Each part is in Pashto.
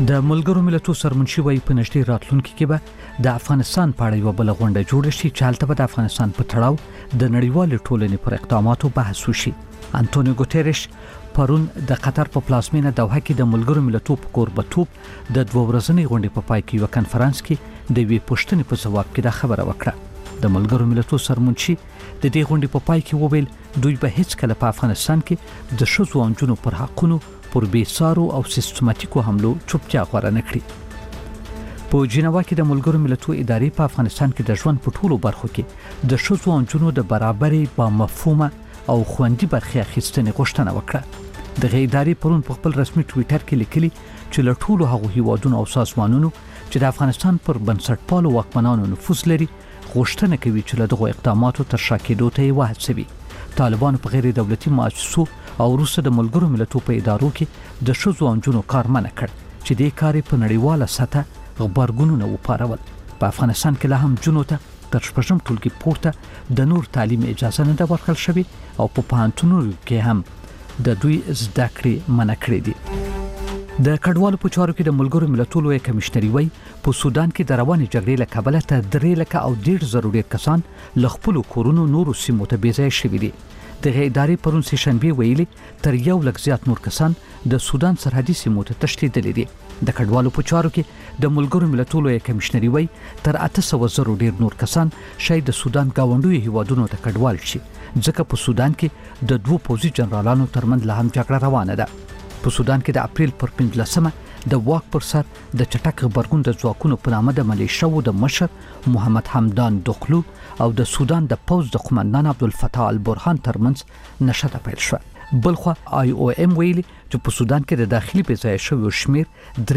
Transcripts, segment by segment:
د ملګرو ملتونو سرمنشي وایي په نږدې راتلونکي کې به د افغانستان په اړه یوه بله غونډه جوړه شي چې هلته به د افغانستان په تړاو د نړیوالې ټولنې پر اقداماتو بحث وشي. انټونیو ګوتریش پرون د قطر په پلازمینه دوحه کې د ملګرو ملتونو په کوربتوب د 2 ورځنۍ غونډې په پای کې یو کنفرانس کې د وی پوښتنې په ځواب کې دا خبره وکړه. د ملګرو ملتونو سرمنشي د دې غونډې په پای کې وویل دوی به هیڅ کله په افغانستان کې د ښځو او نجونو پر حقونو پر بیسارو او سیستماتیکو حملو چوپتیا غوره نه کړي. په جنیوا کې د ملګرو ملتونو ادارې په افغانستان کې د ژوند په ټولو برخو کې د ښځو او نجونو د برابرۍ با مفهومه او خوندي برخې اخیستنې غوښتنه وکړه. دغه ادارې پرون په خپل رسمي ټویټر کې لیکلي چې له ټولو هغو هیوادونو او سازمانونو چې د افغانستان پر بنسټپالو واکمنانو نفوذ لري غوښتنه کوي چې له دغو اقداماتو تر شا کېدو ته یې وهڅوي. طالبانو په غیر دولتي مؤسسو او وروسته د ملګرو ملتونو په ادارو کې د ښځو او نجونو کار منع کړ چې دې کار په نړیواله سطحه غبرګونونه وپارول. په افغانستان کې لا هم نجونو ته تر 6م ټولګي پورته د نور تعلیم اجازه نه ده ورکړل شوې او په پوهنتونونو کې هم د دوی زده کړې منع کړې دي. د کډوالو په چارو کې د ملګرو ملتونو لوی کمشنري وایي په سودان کې د روانې جګړې له کبله ته 3,100,000 ډېر کسان له خپلو کورونو نورو سیمو ته بېځایه شوي دي. دغه ادارې پرون سه شنبه ویلي تر 1 لک زیات نور کسان د سودان سرحدي سیمو ته تښتېدلي دي. د کډوالو په چارو کې د ملګرو ملتونو لوی کمشنري وایي تر 800,000 ډېر نور کسان شاید د سودان گاونډیو هیوادونو ته کډوال شي ځکه په سودان کې د 2 پوځي جنرالانو ترمنځ لا هم جګړه روانه ده. په سودان کې د اپریل پر 15مه د واک پر سر د چټک غبرګون د ځواکونو په نامه د ملیشو د مشر محمد حمدان دخلو او د سودان د پوځ د قومندان عبدالفتاح البرهان ترمنځ نښته پیل شوه. بلخوا IOM ویلي چې په سودان کې د داخلي بېځایه شویو شمیر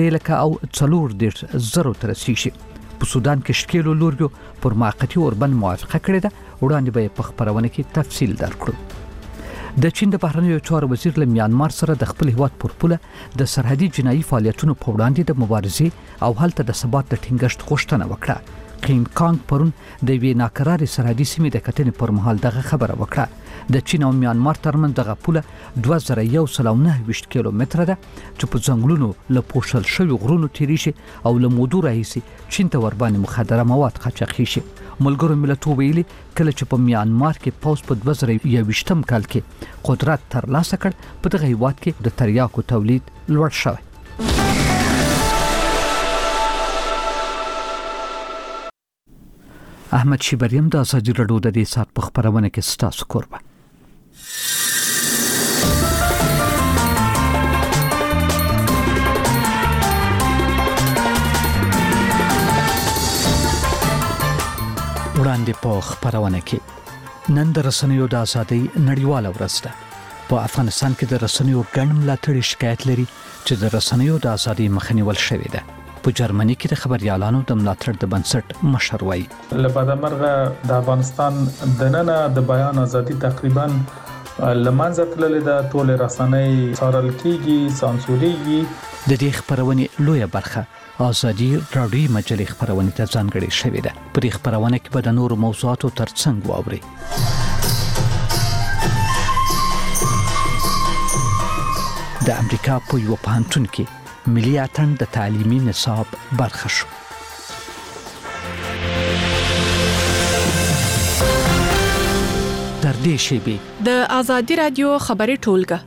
3,400,000 ته رسیږي. په سودان کې شکیلو لورګو پر موقتي اوربند موافقه کړې ده. وړاندې به په خبرونه کې تفصیل درکړو. د چین د بهرنیو چارو وزیر له میانمار سره د خپل هیواد پر پوله د سرحدي جنایي فعالیتونو په وړاندې د مبارزې او هلته د ثبات د ټینګښت غوښتنه وکړه. قین کانګ پرون د یوې ناکرارې سرحدي سیمې د کتنې پر مهال دغه خبره وکړه. د چین او میانمار ترمنځ دغه پوله 2129 کیلومتره ده چې په ځنګلونو له پوښل شوي غرونو تیریږي او له مودو راهیسې چین ته ورباندې مخدره مواد قاچاقي شي. ملګرو ملتونو ویلي کله چې په میانمار کې پوځ په 2021 کال کې قدرت ترلاسه کړ په دغه هیواد کې د تریاکو تولید لوړ شوی. احمد شیبریم د ازادي راډیو د دې سات په خبرونه کې ستاسو کوربه. وړاندې په خبرونه کې نن د رسنیو د ازادۍ نړیواله ورځ ده. په افغانستان کې د رسنیو ګڼ ملاتړي شکایت لري چې د رسنیو د ازادۍ مخه نیول شوې ده. په جرمني کې د خبريالانو د ملاتړ د بنسټ مشر وایي لپاره مرغه د افغانستان د نن د بیان ازادي تقریبا لمنځه تللې ده. ټول رسنۍ څارل کیږي، سانسوريږي. د دې خبرونې لویه برخه ازادي راډیو مجلې خبرونه ته ځانګړې شوې ده. په دې خبرونه کې به د نورو موضوعاتو ترڅنګ واوري. د امریکا په یو پوهنتون کې ملي اتن د تعلیمي نصاب برخه شو. در دې شیبه د ازادي راډیو خبري ټولګه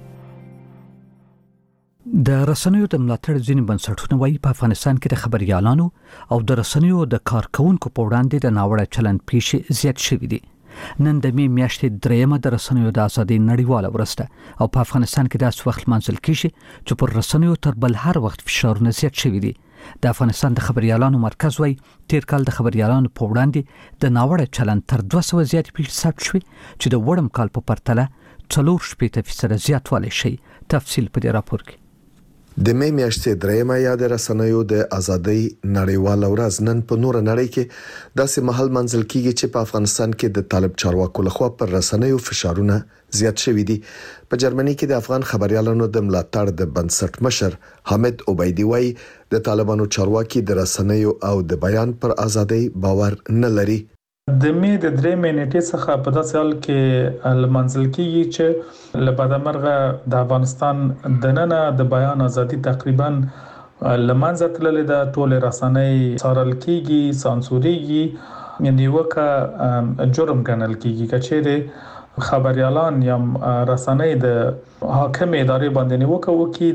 د رسنیو د ملاتړ ځینې بنسټونه وایي په افغانستان کې د خبريالانو او د رسنیو د کارکونکو په وړاندې د ناوړه چلند پیښې زیات شوې دي. نن د می میاشتې 3مه د رسنیو د ازادۍ نړیواله ورځ ده او په افغانستان کې داسې وخت منځل کیږي چې پر رسنیو تر بل هر وخت فشارونه زیات شوي دي. د افغانستان د خبريالانو مرکز وایي تیر کال د خبريالانو په وړاندې د ناوړه چلند تر 200 زیات پیښې ثبت شوې چې د وړم کال په پرتله 4% زیاتوالی شي. تفصیل په دې راپور کې. د می میاشتې 3مه یا د رسنیو د ازادۍ نړیواله ورځ نن په نور نړۍ کې داسې محل منځل کیږي چې په افغانستان کې د طالب چارواکو لخوا پر رسنیو فشارونه زیات شوي دي. په جرمني کې د افغان خبريالانو د ملاتړ د بنسټ مشر حامد عبیدی وایي د طالبانو چارواکي د رسنیو او د بیان پر ازادۍ باور نه لري. د می د 3 نیټې څخه په داسې حال کې لمنځل کیږي چې لپاره مرغه د افغانستان د نن د بیان ازادي تقریبا لمنځه تللې ده. ټول رسنۍ څارل کیږي، سانسوريږي، نیوکه جرم ګڼل کیږي. کچېره خبريالان یا رسنۍ د حاکم ادارې باندې نیوکه وکړي،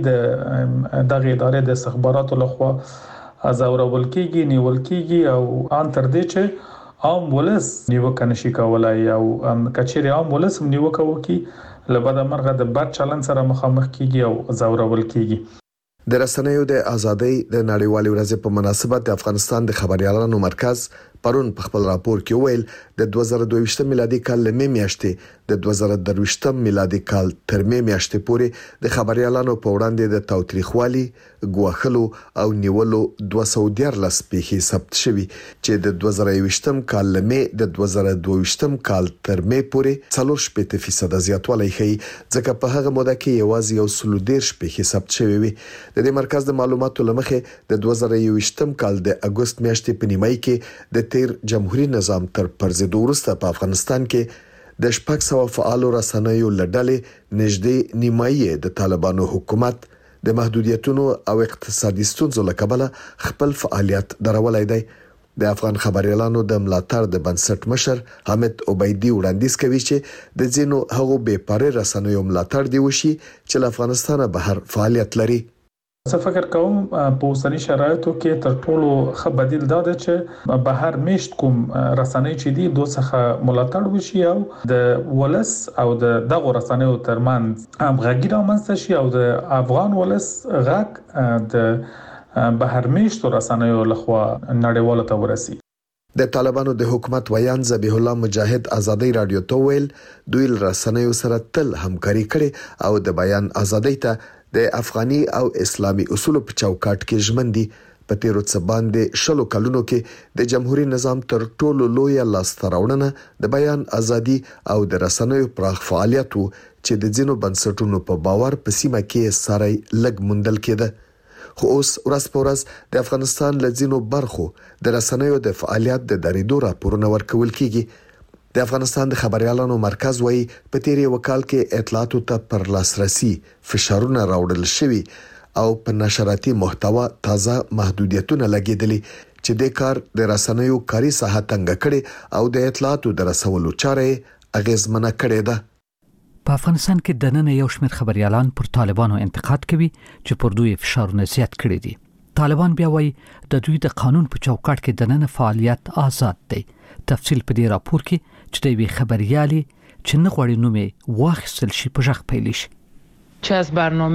د دغه ادارې د استخباراتو لخوا ازورول کیږي، نیول کیږي او ان تر دې چې عام ولس نیوکه نشي کولای او کچېره عام ولس نیوکه وکړي لبد مرغه د بد چلن سره مخامخ کیږي او ازورول کیږي. د رسنیو د ازادۍ د نړیوالې ورځې په مناسبت د افغانستان د خبريالانو مرکز پرون په خپل راپور کې ویل د 2022 میلادي کال له میاشتې د 2023 میلادي کال تر میاشتې پورې د خبريالانو په وړاندې د تاوتریخوالي، ګواښلو او نیولو 214 پیښې ثبت شوي چې د 2021 کال له می د 2022 کال تر می پورې 40% زیاتوالی ښیي، ځکه په هغه موده کې یوازې 113 پیښې ثبت شوي وي. د دې مرکز د معلوماتو لمخې د 2021 کال د اگست میاشتې په نیمای کې د تیر جمهوریت نظام تر پرځېدو وروسته په افغانستان کې د 600 فعالو رسنیو لړلې نږدې نیمایي د طالبانو حکومت د محدودیتونو او اقتصادي ستونزو له کبله خپل فعالیت درولای دی. د افغان خبريالانو د ملاتړ د بنسټ مشر حامد عبیدی وړاندیز کوي چې د ځینو هغو بې پاره رسنیو ملاتړ دی وشي چې له افغانستانه بهر فعالیت لري. زه فکر کوم په اوسنی شرایطو کې تر ټولو ښه بدیل دا ده چې بهر میشت کوم رسنۍ چې دي دوه څخه ملاتړ وشي او د ولس او د دغه رسنیو ترمنځ همغږي رامنځته شي او د افغان ولس غږ د بهر میشت رسنیو لخوا نړیوالو ته ورسي. د طالبانو د حکومت ویان ذبیح الله مجاهد ازادي رادیو ته ویل دوی رسنیو سره تل همکاري کړي او د بیان ازادۍ ته د افغاني او اسلامي اصولو په چوکاټ کې ژمن دي. په تیرو څه باندې شلو کلونو کې د جمهوریت نظام تر ټولو لوی لاسته راوړنه د بیان ازادي او د رسنیو پراخ فعالیت وو چې د ځینو بنسټونو په باور په سیمه کې ساري لګ مندل کېده. خو اوس ورځ په ورځ د افغانستان له ځینو برخو د رسنیو د فعالیت د درېدو راپورونه ورکول کیږي. د افغانستان د خبريالانو مرکز وایي په تیری وکال کې اطلاعاتو ته پر لاسرسي فشارونه راوړل شوي او په نشراتي محتوا تازه محدودیتونه لګیدلي چې د کار د رسنیو کاري ساحه تنګ کړي او د اطلاعاتو د رسولو چارې اغیزمنه کړي ده. په افغانستان کې د نن یو شمېر خبريالان پر طالبانو انتقاد کوي چې پر دوی فشارونه زیات کړي دي. طالبان بیا وایي د دوی د قانون په چوکاټ کې د نن فعالیت آزاد دی. تفصیل په دې راپور کې چې د وی خبريالي چې نه غوړي نومې واخیستل شي په ژغ پیل شي. چه از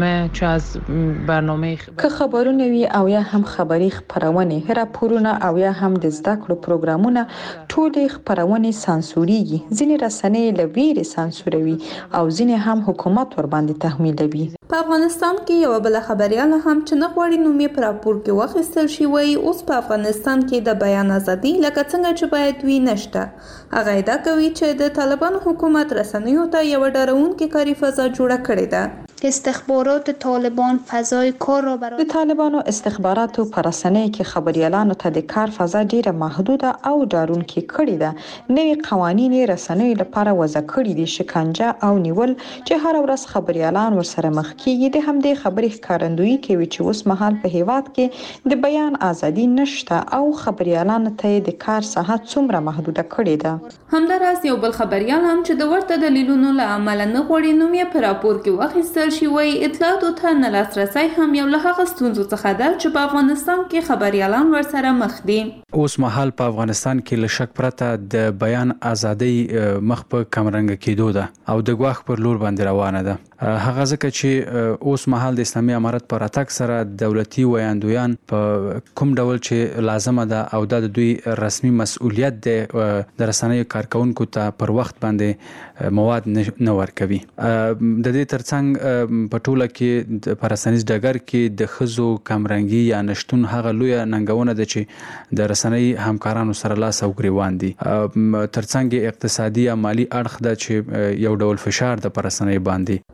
برنامه که خبرونه وي او یا هم خبري خبرونه راپورونه او یا هم د زده کړو پروګرامونه ټول خبرونه سانسوريږي. ځینې رسنۍ لویری سانسوروي او ځینې هم حکومت ور باندې تحمیلوي. په افغانستان کې یو بل خبريال هم چې نه غوړي نومې پر راپور کې واخیستل شي وایي اوس په افغانستان کې د بیان ازادي لکه څنګه چې باید وي نشته. هغه ادعا کوي چې د طالبانو حکومت رسنیو ته یو ډارونکې کاری فضا جوړه کړې ده. استخبارات طالبان فضای کار را برای د طالبانو استخباراتو پر رسنۍ کې خبريالانو ته د کار فضا ډیره محدوده او ډارونکې کړې ده. نوي قوانين رسنۍ لپاره وضع کړي دي، شکنجه او نیول چې هر ورځ خبريالان ورسره مخ کیږي. د همدې خبرې ښکارندویي کوي چې اوس مهال په هیواد کې د بیان ازادي نشته او خبريالانو ته د کار ساحه څومره محدوده کړې ده. همداراز یو بل خبريال هم چې د ورته دلیلونو له امله نه غوړي نومې په راپور کې واخیستل شي وایي اطلاعاتو ته نه لاسرسی هم یو له هغه ستونزو څخه ده چې په افغانستان کې خبريالان ورسره مخ دي. اوس مهال په افغانستان کې له شک پرته د بیان ازادي مخ په کمرنګ کېدو ده او د ګواښ پر لور باندې روانه ده. هغه ځکه چې اوس مهال د اسلامي امارت پر اتاک سره دولتي ویاندویان په کوم ډول چې لازمه ده او د دوی رسمي مسؤلیت ده د رسنیو کارکونکو ته پر وخت باندې مواد نه ورکوي. د دې ترڅنګ په ټوله کې د پرسنیز ډګر کې د خزو کمرنګي یا نشټون هغه لوی ننګونه ده چې د رسنۍ همکارانو سره لاس او ګریوان دي. ترڅنګ اقتصادي او مالی اړخ ده چې یو ډول فشار د پرسنۍ باندې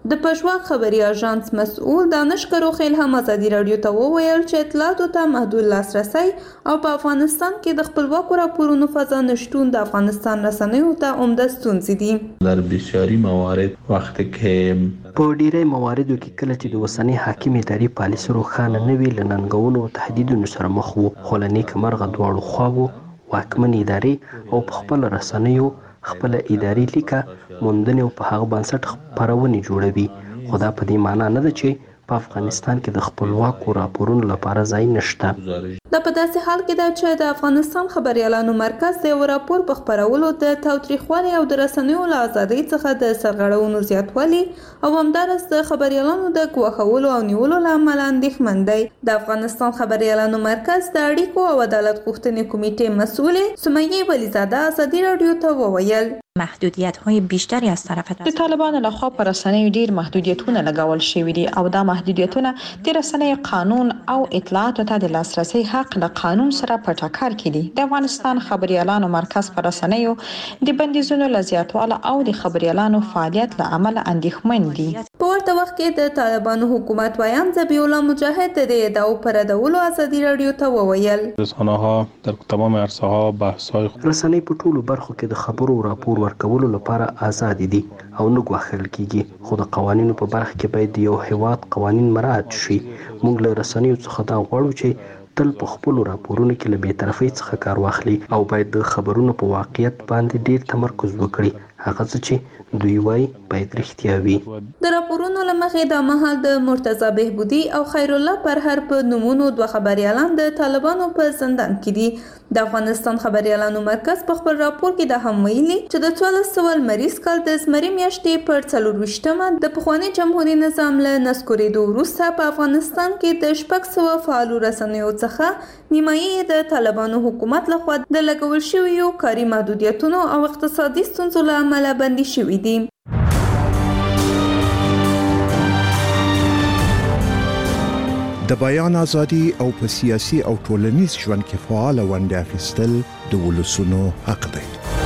د پښواک خبري اژانس مسؤل دانش کروخیل هم ازادي رادیو ته وویل چې اطلاعاتو ته محدود لاسرسی او په افغانستان کې د خپلواکو راپورونو فضا نشټون د افغانستان رسنیو ته عمده ستونزې دي. در بسیاری موارد وقتی که په ډیری مواردو کې کله چې د اوسنۍ حاکم اداري پالیسي روښانه نه وي له ننګونو او تهدیدونو سره مخ وو، خو له نیکمرغه دواړو خواوو واکمن ادارې او په خپل رسنیو خپل اداري لیکه موندنې او په هغه بنسټ خپرونې جوړوي، خو دا په دې معنا نه ده چې په افغانستان کې د خپلواکو راپورونو لپاره ځای نشته. دا په داسې حال کې ده چې د افغانستان خبريالانو مرکز د یو راپور په خپرولو د تاوتریخوالي او د رسنیو له ازادۍ څخه د سرغړونو زیاتوالي او همدارس د خبريالانو د ګواښولو او نیولو له امله اندېښمن دی. د افغانستان خبريالانو مرکز د اړیکو او عدالت غوښتنې کمیټې مسؤلې سمیه ولیزاده ازادي رادیو ته وویل محدودیت‌های بیشتری از طرف د طالبانو لخوا پر رسنیو ډیر محدودیتونه لګول شوي دي او دا محدودیتونه د رسنیو قانون او اطلاعاتو ته د لاسرسي حق له قانون سره په ټکر کې دي. د افغانستان خبريالانو مرکز پر رسنیو د بندیزونو له زیاتواله او د خبريالانو فعالیت له امله اندېښمن دي. په ورته وخت کې د طالبانو حکومت ویان ذبیح الله مجاهد د دې ادعاو پر ردولو ازادي رادیو ته وویل رسانه‌ها در تمام عرصه‌ها بحث‌های رسنۍ په ټولو برخو کې د خبرو راپور ورکولو لپاره آزاد دي او نه ګواښل کیږي، خو د قوانینو په برخه کې باید یو هیواد قوانین مراعات شي. موږ له رسنیو څخه دا غواړو چې تل په خپلو راپورونو کې له بېطرفۍ څخه کار واخلي او باید د خبرونو په واقعیت باندې ډیر تمرکز وکړي. هغه څه چې دوی وایي باید رښتیا وي. د راپورونو له مخې دا مهال د مرتضی بهبودي او خیر الله پرهر په نومونو دوه خبريالان د طالبانو په زندان کې دي. د افغانستان خبريالانو مرکز په خپل راپور کې دا هم ویلي چې د 1400 مریض کال د زمري میاشتې پر 24مه د پخواني جمهوریت نظام له نسکورېدو وروسته په افغانستان کې د 600 فعالو رسنیو څخه نیمایي د طالبانو حکومت لخوا د لګول شویو کاري محدودیتونو او اقتصادي ستونزو له امله بندي شوي دي. د بیان ازادي او په سیاسي او ټولنیز ژوند کې فعال ونډه اخیستل د ولسونو حق دی.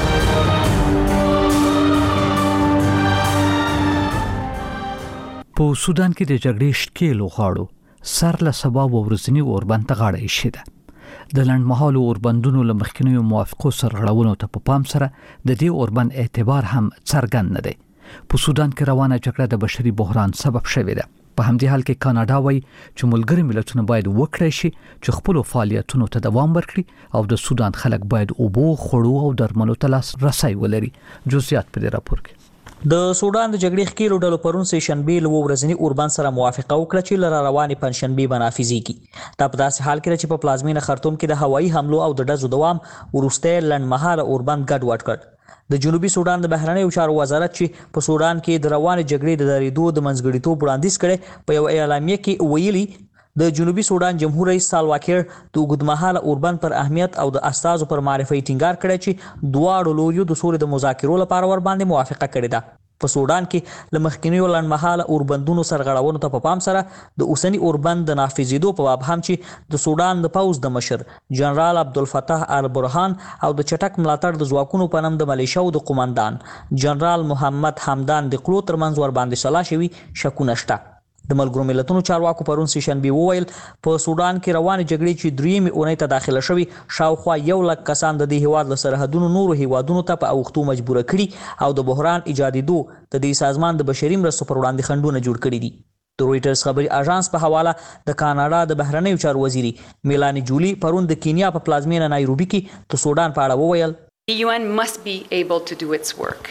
په سودان کې د جګړې شکیل غاړو سر له سبب ورځنی اوربند ته غاړه ایښې ده. د لنډمهالو اوربندونو له مخکینیو موافقو سرغړونو ته په پام سره د دې اوربند اعتبار هم څرګند نه دی. په سودان کې روانه جګړه د بشري بحران سبب شوې ده. په همدې حال کې کاناډا وايي چې ملګری ملتونه باید وکړي شي چې خپل فعالیتونو ته دوام ورکړي او د سودان خلک باید اوبو، خوړو او درملو ته لاسرسی ولري. جزئیات په دې راپور کې. د سودان د جګړې ښکېلو ډلو پرون سه شنبه له ورځنی اوربند سره موافقه وکړه چې لره روانې پنځشنبه بنافذيږي. دا په داسې حال کې چې په پلازمینه خرطوم کې د هوایي حملو او د ډزو دوام ورسته لنډمهاله اوربند ګډوډ کړ. د جنوبي سودان د بهرنیو چارو وزارت چې په سودان کې د روانې جګړې د درېدو د منځګړیتوب وړاندیز کړي په یو اعلامیه کې ویلي د جنوبي سودان جمهور رئیس سالوا کیر د اوږدمهاله اوربند پر اهمیت او د استازو پر معرفي ټینګار کړی چې دواړو لوریو د سولې د مذاکرو لپاره ور باندې موافقه کړې ده. په سودان کې لمخکینیو لنډمهاله اوربندونو سرغړونو ته په پام سره د اوسنی اوربند د نافذېدو په باب هم چې د سودان د پوز د مشر جنرال عبدالفتاح البرهان او د چټک ملاتړ د ځواکونو په نوم د ملیشیاو د قومندان جنرال محمد حمدان د قلو ترمنځ ور باندې سلا شوي شکونه شته. د ملګرو ملتونو چارواکو پرون سه شنبه وویل په سودان کې روانې جګړې چې درېمې اونۍ ته داخله شوي شاوخوا 100,000 کسان د دې هیواد له سرحدونو نورو هیوادونو ته په اوښتو مجبور کړي او د بحران ایجادېدو د دې سازمان د بشري مرستو پر وړاندې خنډونه جوړ کړي دي. د رويټرز خبري اژانس په حواله د کاناډا د بهرنیو چارو وزیري میلانی جولی پرون د کینیا په پلازمینه نایروبي کې د سودان په اړه وویل The UN must be able to do its work.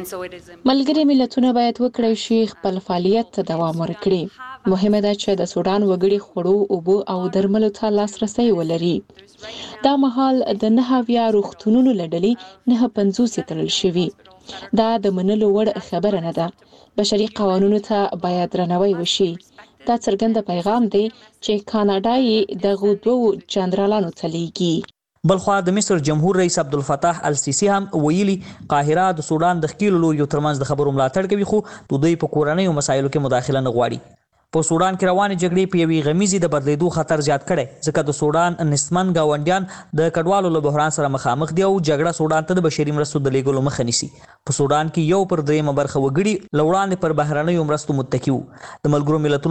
ملګري ملتونه باید وکړي شي خپل فعالیت ته دوام ورکړي. مهمه ده چې د سودان وګړي خوړو، اوبو او درملو ته لاسرسی ولري. دا مهال د 9 روغتونونو لړلې 950 تړل شوي. دا د منلو وړ خبره نه ده. بشري قوانینو ته باید درناوی وشي. دا څرګند پیغام دی چې کاناډا یې دغه دوه جنرالانو ته لیږي. بلخوا د مصر جمهور رئیس عبدالفتاح السیسی هم ویلي قاهره د سودان د ښکېلو لوریو ترمنځ د خبرو ملاتړ کوي خو د دوی په کورنیو مسایلو کې مداخله نه غواړي. په سودان کې روانې جګړې په یوې غمیزې د بدلیدو خطر زیات کړی ځکه د سودان نسبمن ګاونډیان د کډوالو له بحران سره مخامخ دي او جګړه سودان ته د بشري مرستو د لیږلو مخه نیسي. په سودان کې 1/3 برخه وګړي له وړاندې پر بهرنیو مرستو متکي وو. د ملګرو ملتونو